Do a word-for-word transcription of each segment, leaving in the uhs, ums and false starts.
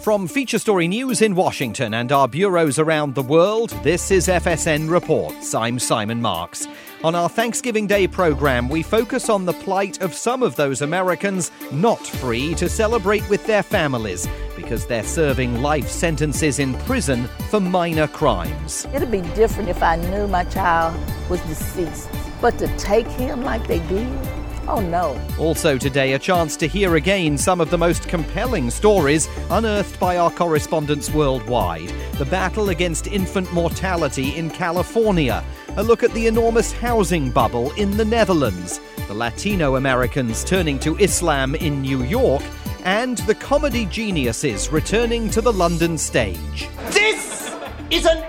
From Feature Story News in Washington and our bureaus around the world, this is F S N Reports. I'm Simon Marks. On our Thanksgiving Day programme, we focus on the plight of some of those Americans not free to celebrate with their families because they're serving life sentences in prison for minor crimes. It'd be different if I knew my child was deceased, but to take him like they did? Oh, no. Also today, a chance to hear again some of the most compelling stories unearthed by our correspondents worldwide. The battle against infant mortality in California. A look at the enormous housing bubble in the Netherlands. The Latino Americans turning to Islam in New York. And the comedy geniuses returning to the London stage. This is an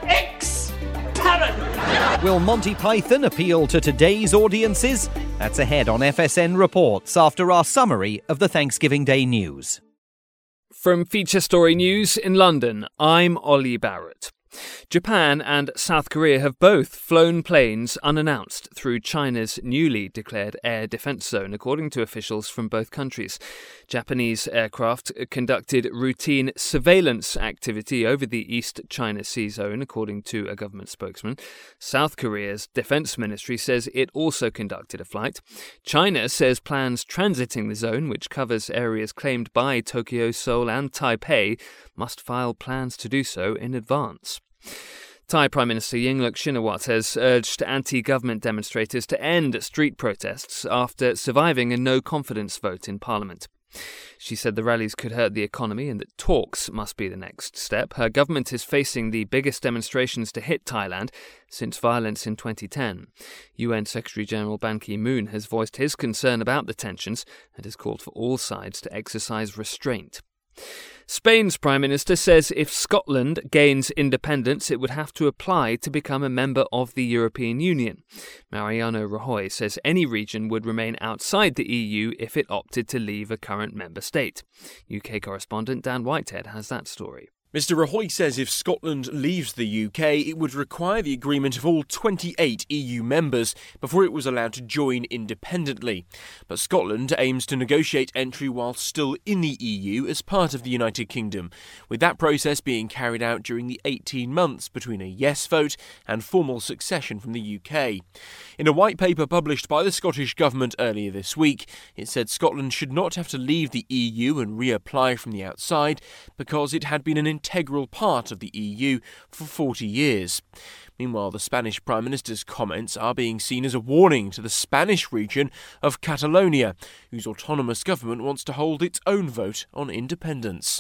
ex-parody! Will Monty Python appeal to today's audiences? That's ahead on F S N Reports after our summary of the Thanksgiving Day news. From Feature Story News in London, I'm Ollie Barrett. Japan and South Korea have both flown planes unannounced through China's newly declared air defense zone, according to officials from both countries. Japanese aircraft conducted routine surveillance activity over the East China Sea zone, according to a government spokesman. South Korea's defense ministry says it also conducted a flight. China says plans transiting the zone, which covers areas claimed by Tokyo, Seoul and Taipei, must file plans to do so in advance. Thai Prime Minister Yingluck Shinawatra has urged anti-government demonstrators to end street protests after surviving a no-confidence vote in Parliament. She said the rallies could hurt the economy and that talks must be the next step. Her government is facing the biggest demonstrations to hit Thailand since violence in twenty ten. U N Secretary-General Ban Ki-moon has voiced his concern about the tensions and has called for all sides to exercise restraint. Spain's Prime Minister says if Scotland gains independence, it would have to apply to become a member of the European Union. Mariano Rajoy says any region would remain outside the E U if it opted to leave a current member state. U K correspondent Dan Whitehead has that story. Mister Rajoy says if Scotland leaves the U K, it would require the agreement of all twenty-eight E U members before it was allowed to join independently. But Scotland aims to negotiate entry while still in the E U as part of the United Kingdom, with that process being carried out during the eighteen months between a yes vote and formal succession from the U K. In a white paper published by the Scottish Government earlier this week, it said Scotland should not have to leave the E U and reapply from the outside because it had been an integral part of the E U for forty years. Meanwhile, the Spanish Prime Minister's comments are being seen as a warning to the Spanish region of Catalonia, whose autonomous government wants to hold its own vote on independence.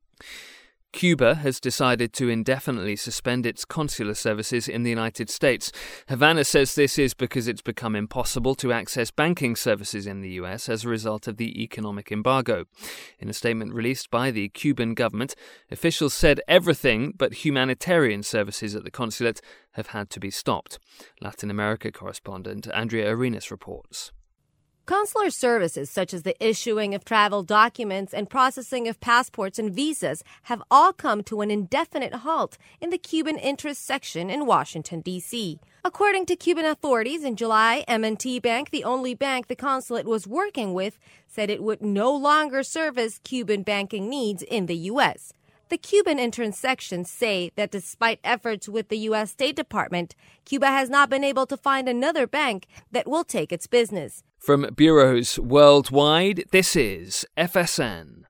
Cuba has decided to indefinitely suspend its consular services in the United States. Havana says this is because it's become impossible to access banking services in the U S as a result of the economic embargo. In a statement released by the Cuban government, officials said everything but humanitarian services at the consulate have had to be stopped. Latin America correspondent Andrea Arenas reports. Consular services such as the issuing of travel documents and processing of passports and visas have all come to an indefinite halt in the Cuban interest section in Washington, D C. According to Cuban authorities, in July, M and T Bank, the only bank the consulate was working with, said it would no longer service Cuban banking needs in the U S. The Cuban entrance sections say that despite efforts with the U S State Department, Cuba has not been able to find another bank that will take its business. From bureaus worldwide, this is F S N.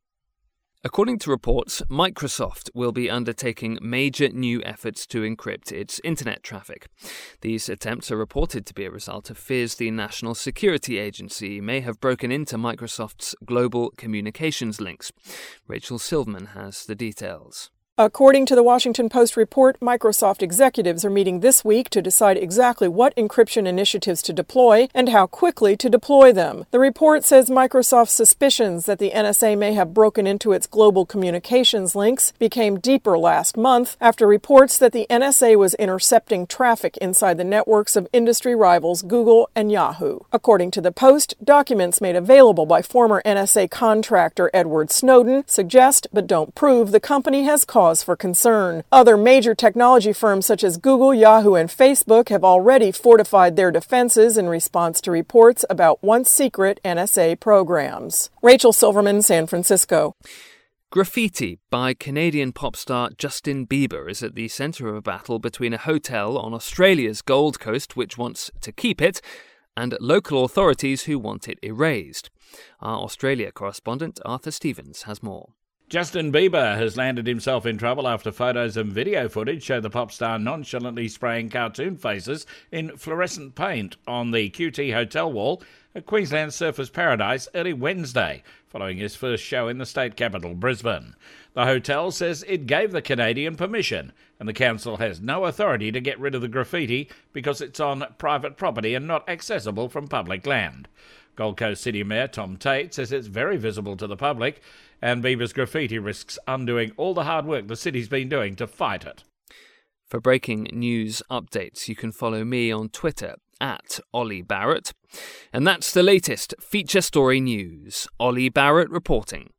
According to reports, Microsoft will be undertaking major new efforts to encrypt its internet traffic. These attempts are reported to be a result of fears the National Security Agency may have broken into Microsoft's global communications links. Rachel Silverman has the details. According to the Washington Post report, Microsoft executives are meeting this week to decide exactly what encryption initiatives to deploy and how quickly to deploy them. The report says Microsoft's suspicions that the N S A may have broken into its global communications links became deeper last month after reports that the N S A was intercepting traffic inside the networks of industry rivals Google and Yahoo. According to the Post, documents made available by former N S A contractor Edward Snowden suggest but don't prove the company has caused for concern. Other major technology firms such as Google, Yahoo, and Facebook have already fortified their defenses in response to reports about once secret N S A programs. Rachel Silverman, San Francisco. Graffiti by Canadian pop star Justin Bieber is at the centre of a battle between a hotel on Australia's Gold Coast, which wants to keep it, and local authorities who want it erased. Our Australia correspondent Arthur Stevens has more. Justin Bieber has landed himself in trouble after photos and video footage show the pop star nonchalantly spraying cartoon faces in fluorescent paint on the Q T hotel wall at Queensland's Surfers Paradise early Wednesday, following his first show in the state capital, Brisbane. The hotel says it gave the Canadian permission, and the council has no authority to get rid of the graffiti because it's on private property and not accessible from public land. Gold Coast City Mayor Tom Tate says it's very visible to the public, and Bieber's graffiti risks undoing all the hard work the city's been doing to fight it. For breaking news updates, you can follow me on Twitter at Ollie Barrett. And that's the latest Feature Story News. Ollie Barrett reporting.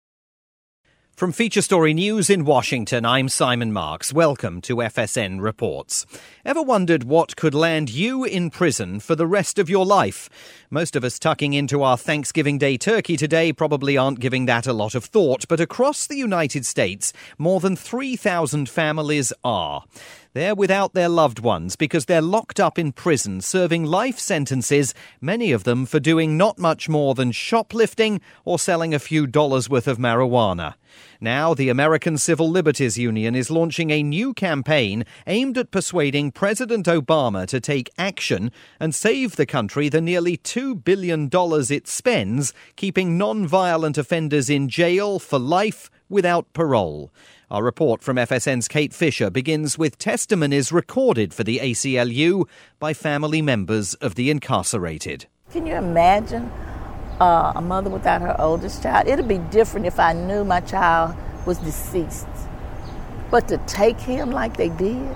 From Feature Story News in Washington, I'm Simon Marks. Welcome to F S N Reports. Ever wondered what could land you in prison for the rest of your life? Most of us tucking into our Thanksgiving Day turkey today probably aren't giving that a lot of thought, but across the United States, more than three thousand families are. They're without their loved ones because they're locked up in prison serving life sentences, many of them for doing not much more than shoplifting or selling a few dollars worth of marijuana. Now, the American Civil Liberties Union is launching a new campaign aimed at persuading President Obama to take action and save the country the nearly two billion dollars it spends keeping non-violent offenders in jail for life without parole. Our report from F S N's Kate Fisher begins with testimonies recorded for the A C L U by family members of the incarcerated. Can you imagine uh, a mother without her oldest child? It would be different if I knew my child was deceased. But to take him like they did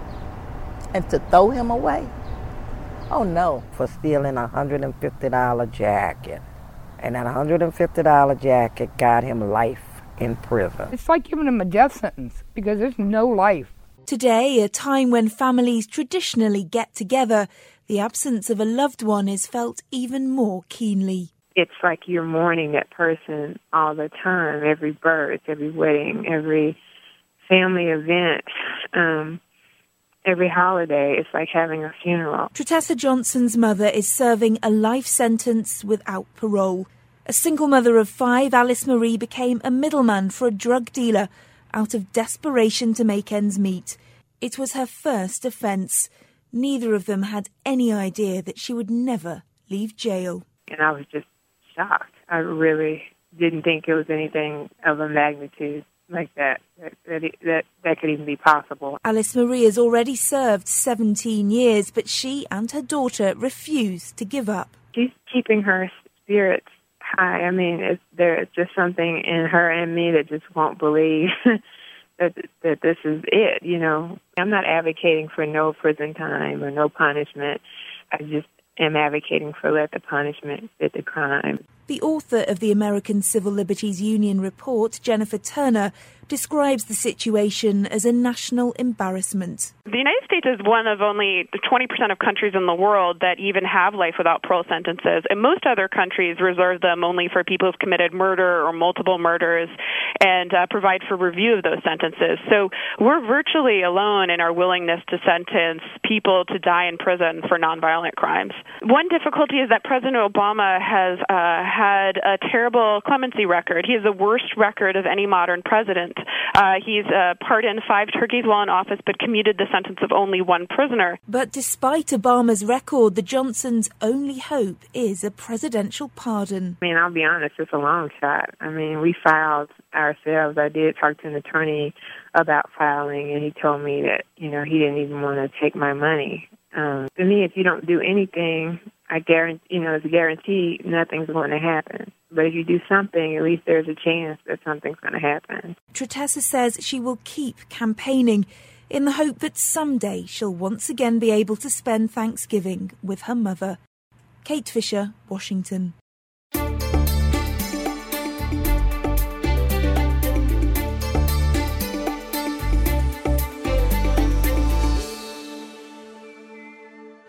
and to throw him away, oh no. For stealing a one hundred fifty dollars jacket. And that one hundred fifty dollars jacket got him life in prison. It's like giving him a death sentence because there's no life. Today, a time when families traditionally get together, the absence of a loved one is felt even more keenly. It's like you're mourning that person all the time, every birth, every wedding, every family event, um, every holiday. It's like having a funeral. Trutessa Johnson's mother is serving a life sentence without parole. A single mother of five, Alice Marie became a middleman for a drug dealer out of desperation to make ends meet. It was her first offence. Neither of them had any idea that she would never leave jail. And I was just shocked. I really didn't think it was anything of a magnitude like that, that, that, that, that could even be possible. Alice Marie has already served seventeen years, but she and her daughter refuse to give up. She's keeping her spirits high. I mean, it's, there's just something in her and me that just won't believe that that this is it, you know. I'm not advocating for no prison time or no punishment. I just am advocating for let the punishment fit the crime. The author of the American Civil Liberties Union report, Jennifer Turner, describes the situation as a national embarrassment. The United States is one of only twenty percent of countries in the world that even have life without parole sentences, and most other countries reserve them only for people who've committed murder or multiple murders and uh, provide for review of those sentences. So we're virtually alone in our willingness to sentence people to die in prison for nonviolent crimes. One difficulty is that President Obama has uh, had a terrible clemency record. He has the worst record of any modern president. Uh, he's uh, pardoned five turkeys while in office, but commuted the sentence of only one prisoner. But despite Obama's record, the Johnsons' only hope is a presidential pardon. I mean, I'll be honest, it's a long shot. I mean, we filed ourselves. I did talk to an attorney about filing, and he told me that, you know, he didn't even want to take my money. Um, to me, if you don't do anything, I guarantee, you know, it's a guarantee nothing's going to happen. But if you do something, at least there's a chance that something's going to happen. Trutessa says she will keep campaigning in the hope that someday she'll once again be able to spend Thanksgiving with her mother. Kate Fisher, Washington.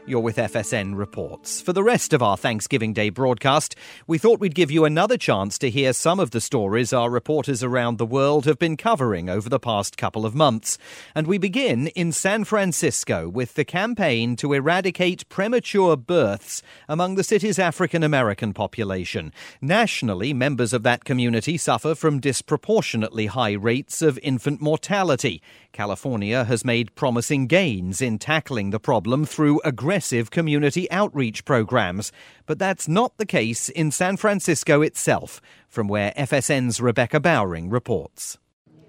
You're with F S N Reports. For the rest of our Thanksgiving Day broadcast, we thought we'd give you another chance to hear some of the stories our reporters around the world have been covering over the past couple of months. And we begin in San Francisco with the campaign to eradicate premature births among the city's African American population. Nationally, members of that community suffer from disproportionately high rates of infant mortality. California has made promising gains in tackling the problem through aggressive community outreach programs. But that's not the case in San Francisco itself, from where F S N's Rebecca Bowring reports.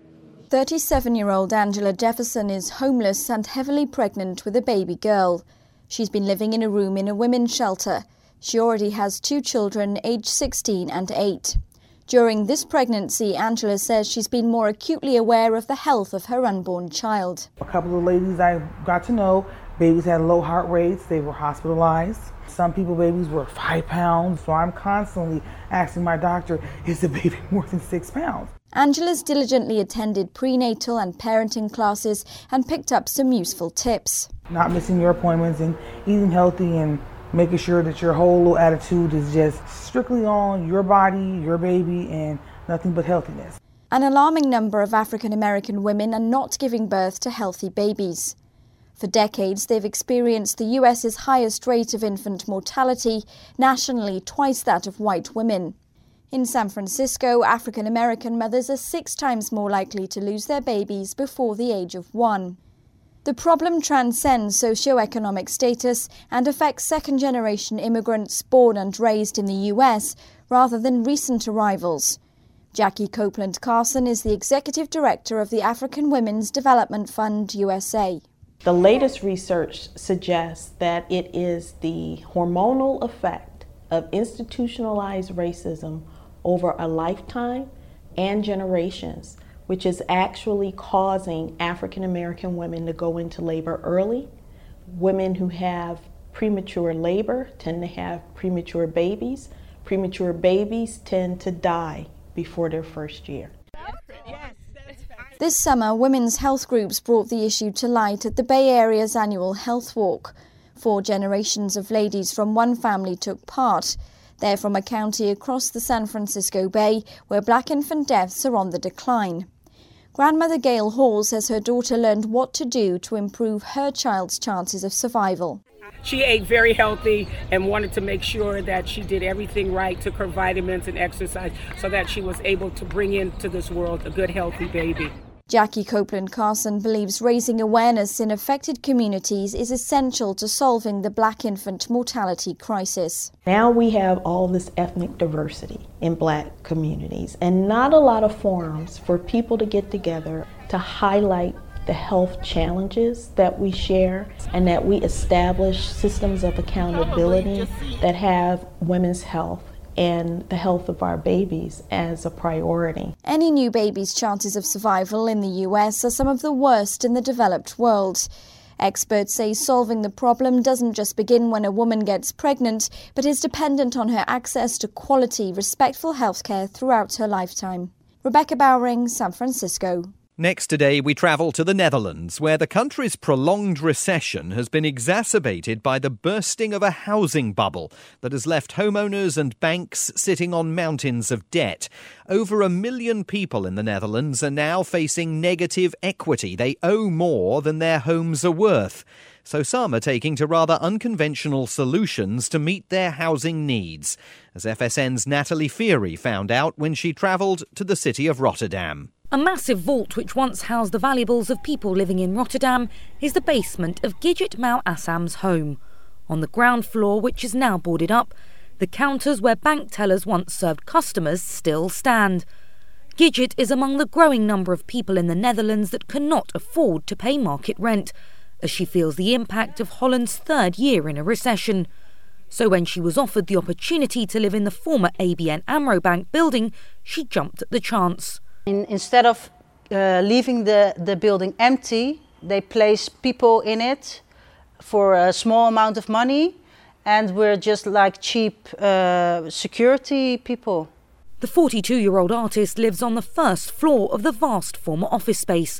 thirty-seven-year-old Angela Jefferson is homeless and heavily pregnant with a baby girl. She's been living in a room in a women's shelter. She already has two children, aged sixteen and eight. During this pregnancy, Angela says she's been more acutely aware of the health of her unborn child. A couple of ladies I got to know, babies had low heart rates, they were hospitalized. Some people, babies were five pounds, so I'm constantly asking my doctor, is the baby more than six pounds? Angela's diligently attended prenatal and parenting classes and picked up some useful tips. Not missing your appointments and eating healthy and making sure that your whole little attitude is just strictly on your body, your baby, and nothing but healthiness. An alarming number of African American women are not giving birth to healthy babies. For decades, they've experienced the U S's highest rate of infant mortality, nationally twice that of white women. In San Francisco, African American mothers are six times more likely to lose their babies before the age of one. The problem transcends socioeconomic status and affects second-generation immigrants born and raised in the U S rather than recent arrivals. Jackie Copeland Carson is the executive director of the African Women's Development Fund U S A. The latest research suggests that it is the hormonal effect of institutionalized racism over a lifetime and generations, which is actually causing African American women to go into labor early. Women who have premature labor tend to have premature babies. Premature babies tend to die before their first year. This summer, women's health groups brought the issue to light at the Bay Area's annual Health Walk. Four generations of ladies from one family took part. They're from a county across the San Francisco Bay where black infant deaths are on the decline. Grandmother Gail Hall says her daughter learned what to do to improve her child's chances of survival. She ate very healthy and wanted to make sure that she did everything right, took her vitamins and exercise so that she was able to bring into this world a good, healthy baby. Jackie Copeland Carson believes raising awareness in affected communities is essential to solving the black infant mortality crisis. Now we have all this ethnic diversity in black communities and not a lot of forums for people to get together to highlight the health challenges that we share and that we establish systems of accountability that have women's health and the health of our babies as a priority. Any new baby's chances of survival in the U S are some of the worst in the developed world. Experts say solving the problem doesn't just begin when a woman gets pregnant, but is dependent on her access to quality, respectful healthcare throughout her lifetime. Rebecca Bowring, San Francisco. Next today, we travel to the Netherlands, where the country's prolonged recession has been exacerbated by the bursting of a housing bubble that has left homeowners and banks sitting on mountains of debt. Over a million people in the Netherlands are now facing negative equity. They owe more than their homes are worth. So some are taking to rather unconventional solutions to meet their housing needs, as F S N's Natalie Feary found out when she travelled to the city of Rotterdam. A massive vault which once housed the valuables of people living in Rotterdam is the basement of Gidget Mau Assam's home. On the ground floor, which is now boarded up, the counters where bank tellers once served customers still stand. Gidget is among the growing number of people in the Netherlands that cannot afford to pay market rent, as she feels the impact of Holland's third year in a recession. So when she was offered the opportunity to live in the former A B N AMRO Bank building, she jumped at the chance. In, instead of uh, leaving the, the building empty, they place people in it for a small amount of money, and we're just like cheap uh, security people. The forty-two-year-old artist lives on the first floor of the vast former office space.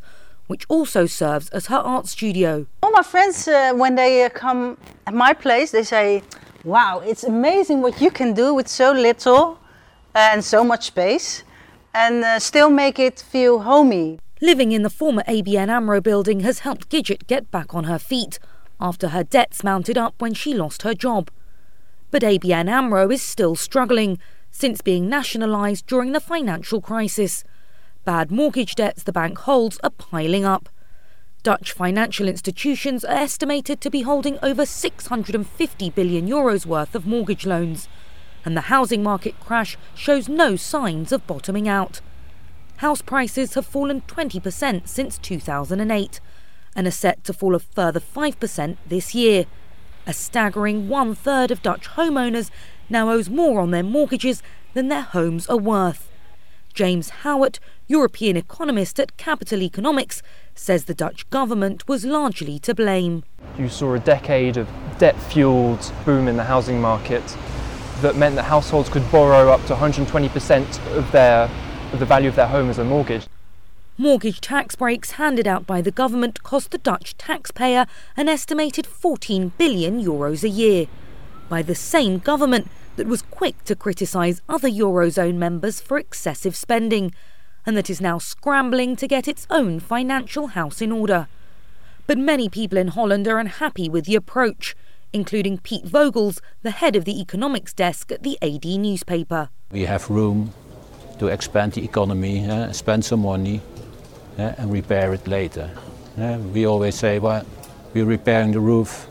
which also serves as her art studio. All my friends, uh, when they uh, come at my place, they say, wow, it's amazing what you can do with so little and so much space and uh, still make it feel homey. Living in the former A B N AMRO building has helped Gidget get back on her feet after her debts mounted up when she lost her job. But A B N AMRO is still struggling since being nationalised during the financial crisis. Bad mortgage debts the bank holds are piling up. Dutch financial institutions are estimated to be holding over six hundred fifty billion euros worth of mortgage loans, and the housing market crash shows no signs of bottoming out. House prices have fallen twenty percent since two thousand eight and are set to fall a further five percent this year. A staggering one-third of Dutch homeowners now owes more on their mortgages than their homes are worth. James Howitt, European economist at Capital Economics, says the Dutch government was largely to blame. You saw a decade of debt-fueled boom in the housing market that meant that households could borrow up to one hundred twenty percent of their of the value of their home as a mortgage. Mortgage tax breaks handed out by the government cost the Dutch taxpayer an estimated fourteen billion euros a year, by the same government that was quick to criticise other Eurozone members for excessive spending, and that is now scrambling to get its own financial house in order. But many people in Holland are unhappy with the approach, including Piet Vogels, the head of the economics desk at the A D newspaper. We have room to expand the economy, uh, spend some money uh, and repair it later. Uh, we always say, well, we're repairing the roof,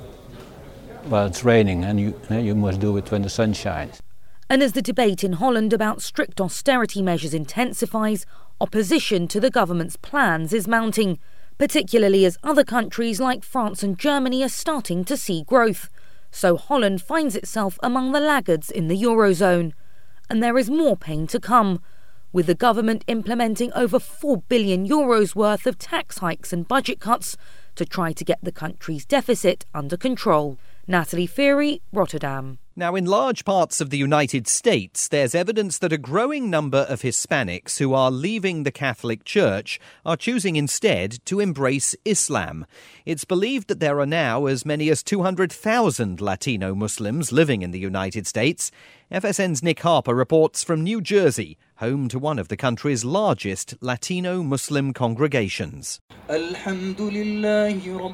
well, it's raining and you, uh, you must do it when the sun shines. And as the debate in Holland about strict austerity measures intensifies, opposition to the government's plans is mounting, particularly as other countries like France and Germany are starting to see growth. So Holland finds itself among the laggards in the Eurozone. And there is more pain to come, with the government implementing over four billion euros worth of tax hikes and budget cuts to try to get the country's deficit under control. Natalie Feary, Rotterdam. Now, in large parts of the United States, there's evidence that a growing number of Hispanics who are leaving the Catholic Church are choosing instead to embrace Islam. It's believed that there are now as many as two hundred thousand Latino Muslims living in the United States. F S N's Nick Harper reports from New Jersey, home to one of the country's largest Latino Muslim congregations. Nadia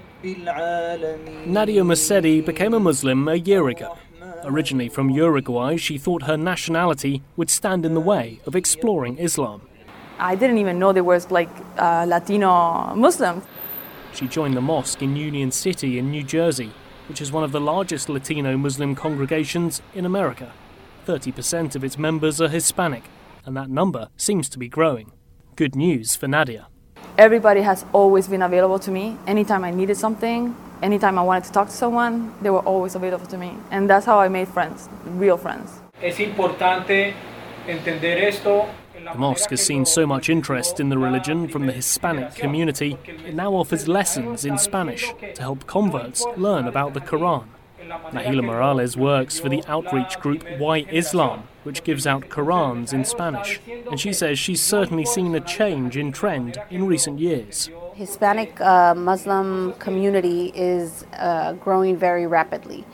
Mercedi became a Muslim a year ago. Originally from Uruguay, she thought her nationality would stand in the way of exploring Islam. I didn't even know there was like uh, Latino Muslims. She joined the mosque in Union City in New Jersey, which is one of the largest Latino Muslim congregations in America. thirty percent of its members are Hispanic, and that number seems to be growing. Good news for Nadia. Everybody has always been available to me. Anytime I needed something, anytime I wanted to talk to someone, they were always available to me. And that's how I made friends, real friends. Es importante entender esto. The mosque has seen so much interest in the religion from the Hispanic community, it now offers lessons in Spanish to help converts learn about the Quran. Nahila Morales works for the outreach group Why Islam, which gives out Qurans in Spanish, and she says she's certainly seen a change in trend in recent years. Hispanic uh, Muslim community is uh, growing very rapidly.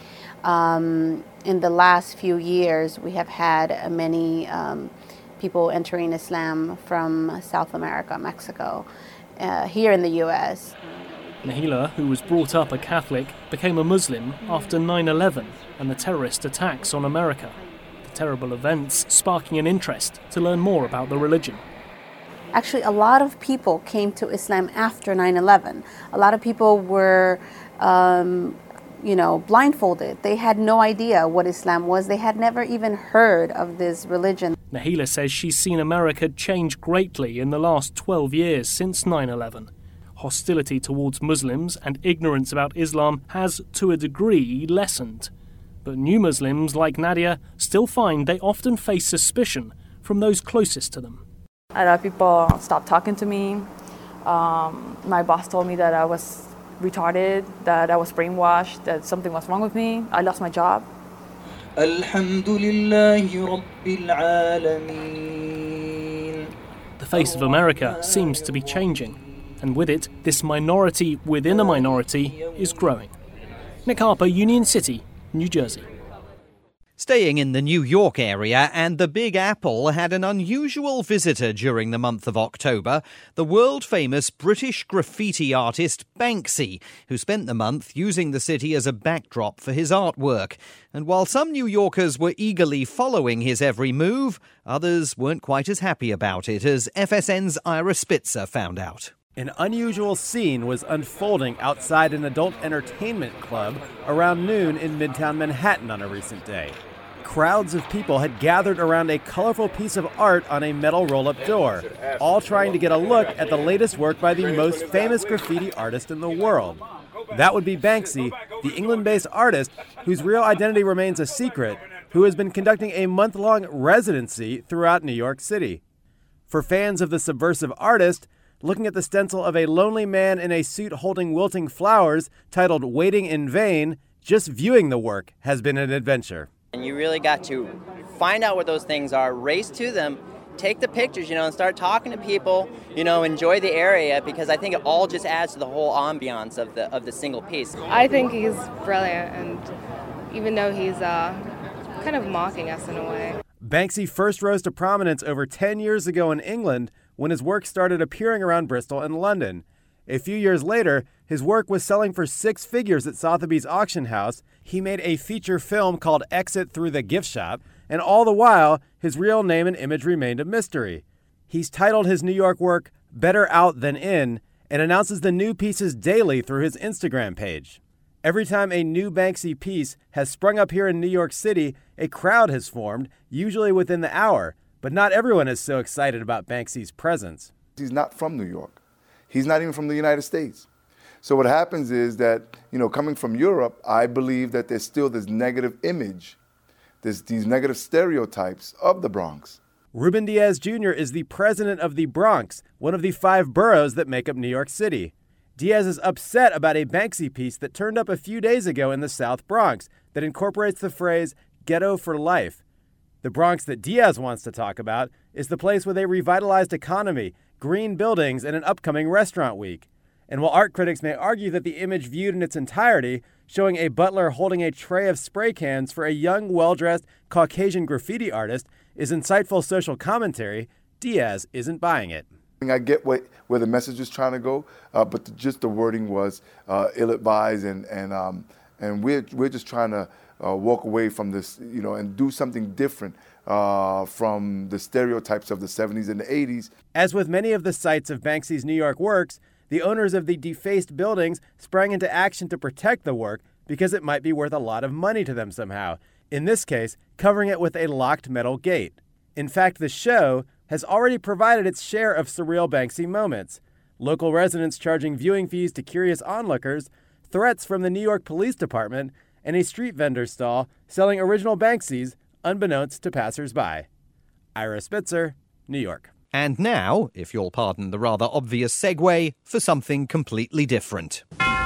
Um, in the last few years, we have had uh, many um, people entering Islam from South America, Mexico, uh, here in the U S Nahila, who was brought up a Catholic, became a Muslim after nine eleven and the terrorist attacks on America. The terrible events sparking an interest to learn more about the religion. Actually, a lot of people came to Islam after nine eleven. A lot of people were, um, you know, blindfolded. They had no idea what Islam was. They had never even heard of this religion. Nahila says she's seen America change greatly in the last twelve years since nine eleven. Hostility towards Muslims and ignorance about Islam has, to a degree, lessened. But new Muslims like Nadia still find they often face suspicion from those closest to them. A lot of people stopped talking to me. Um, my boss told me that I was retarded, that I was brainwashed, that something was wrong with me. I lost my job. Alhamdulillahi Rabbil Alameen. The face of America seems to be changing. And with it, this minority within a minority is growing. Nick Harper, Union City, New Jersey. Staying in the New York area, and the Big Apple had an unusual visitor during the month of October, the world-famous British graffiti artist Banksy, who spent the month using the city as a backdrop for his artwork. And while some New Yorkers were eagerly following his every move, others weren't quite as happy about it, as F S N's Ira Spitzer found out. An unusual scene was unfolding outside an adult entertainment club around noon in Midtown Manhattan on a recent day. Crowds of people had gathered around a colorful piece of art on a metal roll-up door, all trying to get a look at the latest work by the most famous graffiti artist in the world. That would be Banksy, the England-based artist whose real identity remains a secret, who has been conducting a month-long residency throughout New York City. For fans of the subversive artist, looking at the stencil of a lonely man in a suit holding wilting flowers titled Waiting in Vain, just viewing the work has been an adventure. And you really got to find out what those things are, race to them, take the pictures, you know, and start talking to people, you know, enjoy the area, because I think it all just adds to the whole ambiance of the of the single piece. I think he's brilliant, and even though he's uh, kind of mocking us in a way. Banksy first rose to prominence over ten years ago in England when his work started appearing around Bristol and London. A few years later, his work was selling for six figures at Sotheby's auction house. He made a feature film called Exit Through the Gift Shop, and all the while, his real name and image remained a mystery. He's titled his New York work Better Out Than In, and announces the new pieces daily through his Instagram page. Every time a new Banksy piece has sprung up here in New York City, a crowd has formed, usually within the hour, but not everyone is so excited about Banksy's presence. He's not from New York. He's not even from the United States. So what happens is that, you know, coming from Europe, I believe that there's still this negative image, there's these negative stereotypes of the Bronx. Ruben Diaz Junior is the president of the Bronx, one of the five boroughs that make up New York City. Diaz is upset about a Banksy piece that turned up a few days ago in the South Bronx that incorporates the phrase ghetto for life. The Bronx that Diaz wants to talk about is the place with a revitalized economy, green buildings, and an upcoming restaurant week. And while art critics may argue that the image viewed in its entirety, showing a butler holding a tray of spray cans for a young, well-dressed Caucasian graffiti artist, is insightful social commentary, Diaz isn't buying it. I get what, where the message is trying to go, uh, but the, just the wording was uh, ill-advised, and and um, and we're we're just trying to uh, walk away from this, you know, and do something different uh, from the stereotypes of the seventies and the eighties. As with many of the sites of Banksy's New York works, the owners of the defaced buildings sprang into action to protect the work because it might be worth a lot of money to them somehow. In this case, covering it with a locked metal gate. In fact, the show has already provided its share of surreal Banksy moments. Local residents charging viewing fees to curious onlookers, threats from the New York Police Department, and a street vendor stall selling original Banksys unbeknownst to passers-by. Ira Spitzer, New York. And now, if you'll pardon the rather obvious segue, for something completely different.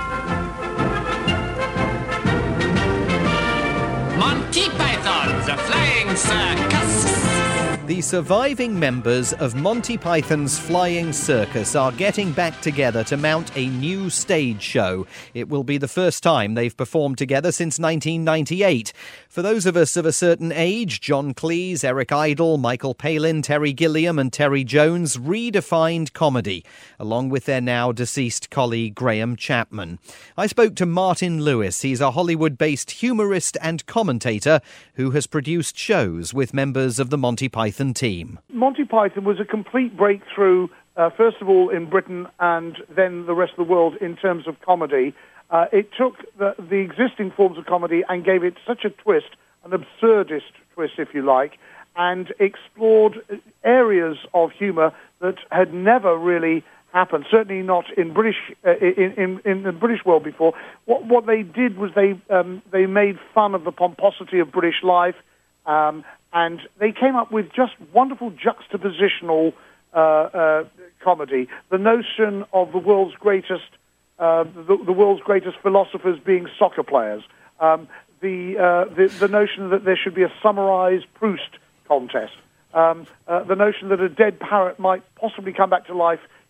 Monty Python, the Flying Circus. The surviving members of Monty Python's Flying Circus are getting back together to mount a new stage show. It will be the first time they've performed together since nineteen ninety-eight. For those of us of a certain age, John Cleese, Eric Idle, Michael Palin, Terry Gilliam and Terry Jones redefined comedy, along with their now deceased colleague Graham Chapman. I spoke to Martin Lewis. He's a Hollywood-based humorist and commentator who has produced shows with members of the Monty Python team. Monty Python was a complete breakthrough, uh, first of all in Britain and then the rest of the world in terms of comedy. Uh, it took the, the existing forms of comedy and gave it such a twist, an absurdist twist, if you like, and explored areas of humour that had never really happened, certainly not in British uh, in, in, in the British world before. What, what they did was they um, they made fun of the pomposity of British life, um, and they came up with just wonderful juxtapositional uh, uh, comedy. The notion of the world's greatest uh, the, the world's greatest philosophers being soccer players. Um, the, uh, the the notion that there should be a summarized Proust contest. Um, uh, the notion that a dead parrot might possibly come back to life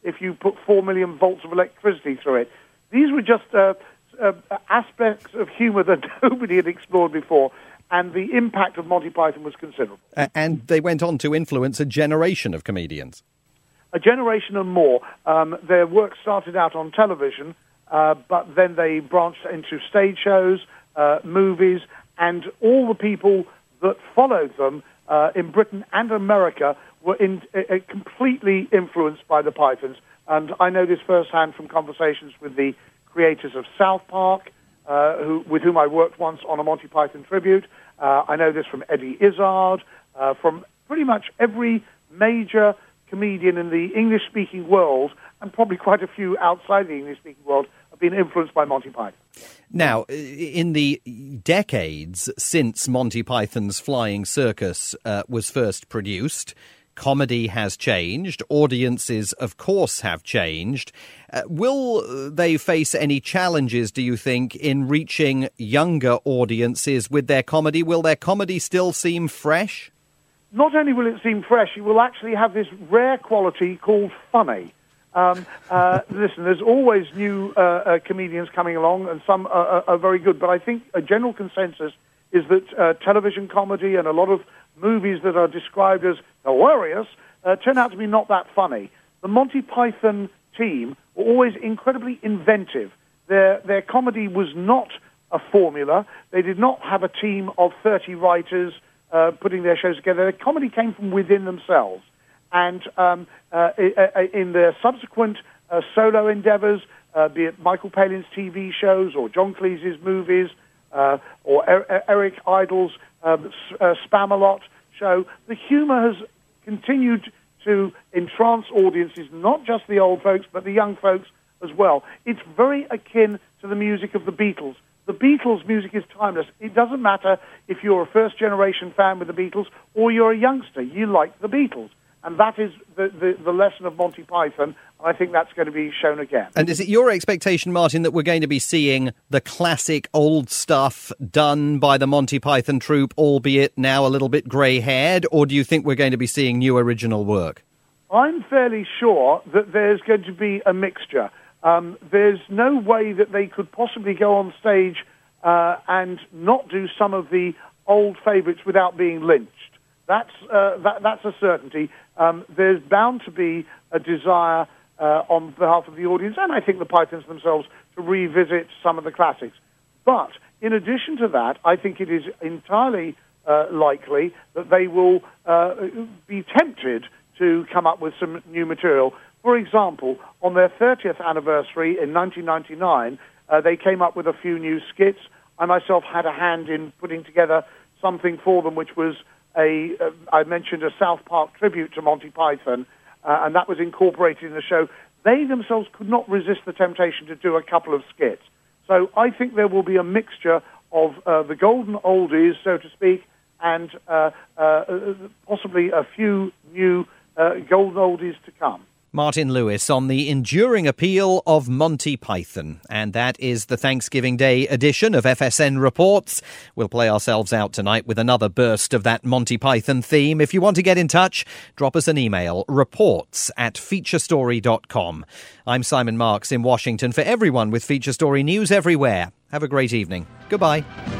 if you put four million volts of electricity through it. These were just uh, uh, aspects of humor that nobody had explored before, and the impact of Monty Python was considerable. Uh, and they went on to influence a generation of comedians. A generation and more. Um, their work started out on television, uh, but then they branched into stage shows, uh, movies, and all the people that followed them uh, in Britain and America were in, uh, completely influenced by the Pythons. And I know this firsthand from conversations with the creators of South Park, uh, who, with whom I worked once on a Monty Python tribute. Uh, I know this from Eddie Izzard, uh, from pretty much every major comedian in the English-speaking world, and probably quite a few outside the English-speaking world, have been influenced by Monty Python. Now, in the decades since Monty Python's Flying Circus uh, was first produced, comedy has changed. Audiences, of course, have changed. Uh, will they face any challenges, do you think, in reaching younger audiences with their comedy? Will their comedy still seem fresh? Not only will it seem fresh, it will actually have this rare quality called funny. Um, uh, listen, there's always new uh, uh, comedians coming along, and some are, are very good, but I think a general consensus is that uh, television comedy and a lot of movies that are described as hilarious uh, turn out to be not that funny. The Monty Python team were always incredibly inventive. Their, their comedy was not a formula. They did not have a team of thirty writers uh, putting their shows together. Their comedy came from within themselves. And um, uh, in their subsequent uh, solo endeavors, uh, be it Michael Palin's T V shows or John Cleese's movies uh, or er- Eric Idle's um, uh, Spamalot show, the humor has continued to entrance audiences, not just the old folks, but the young folks as well. It's very akin to the music of the Beatles. The Beatles' music is timeless. It doesn't matter if you're a first-generation fan with the Beatles or you're a youngster. You like the Beatles. And that is the, the, the lesson of Monty Python. I think that's going to be shown again. And is it your expectation, Martin, that we're going to be seeing the classic old stuff done by the Monty Python troupe, albeit now a little bit grey-haired, or do you think we're going to be seeing new original work? I'm fairly sure that there's going to be a mixture. Um, there's no way that they could possibly go on stage uh, and not do some of the old favourites without being lynched. That's uh, that, that's a certainty. Um, there's bound to be a desire uh, on behalf of the audience, and I think the Pythons themselves, to revisit some of the classics. But in addition to that, I think it is entirely uh, likely that they will uh, be tempted to come up with some new material. For example, on their thirtieth anniversary in nineteen ninety-nine, uh, they came up with a few new skits. I myself had a hand in putting together something for them, which was A, uh, I mentioned a South Park tribute to Monty Python, uh, and that was incorporated in the show. They themselves could not resist the temptation to do a couple of skits. So I think there will be a mixture of uh, the golden oldies, so to speak, and uh, uh, possibly a few new uh, golden oldies to come. Martin Lewis on the enduring appeal of Monty Python. And that is the Thanksgiving Day edition of F S N Reports. We'll play ourselves out tonight with another burst of that Monty Python theme. If you want to get in touch, drop us an email, reports at feature story dot com. I'm Simon Marks in Washington. For everyone with Feature Story News everywhere, have a great evening. Goodbye.